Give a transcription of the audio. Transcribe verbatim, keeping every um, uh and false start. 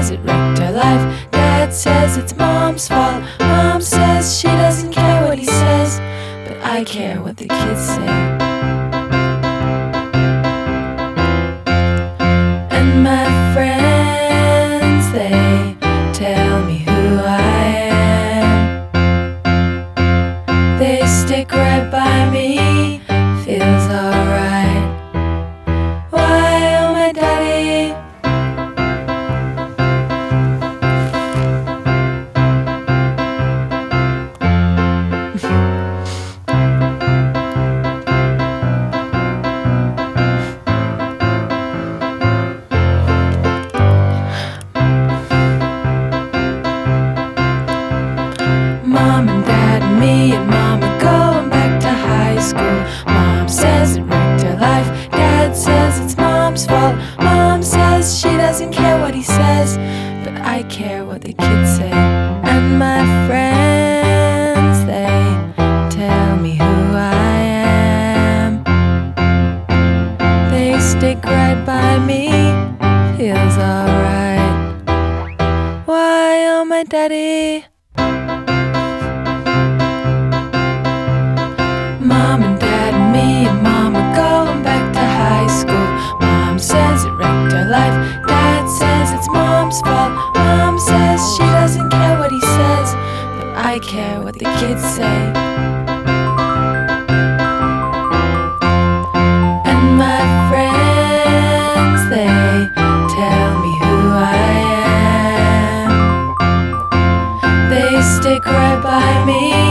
says it wrecked her life. Dad says it's mom's fault. Mom says she doesn't care what he says, but I care what the kids say. And my friends, they tell me who I am. They stick right by me, feels alright. Why, oh my daddy? Mom and Dad and me and Mom are going back to high school. Mom says it wrecked her life. Dad says it's Mom's fault. Mom says she doesn't care what he says, but I care what the kids say. And my friends, they tell me who I am. They stick right by me, feels alright. Why, oh my daddy? Mom and Dad and me and Mom are going back to high school. Mom says it wrecked her life. Dad says it's Mom's fault. Mom says she doesn't care what he says, but I care what the kids say. And my friends, they tell me who I am. They stick right by me,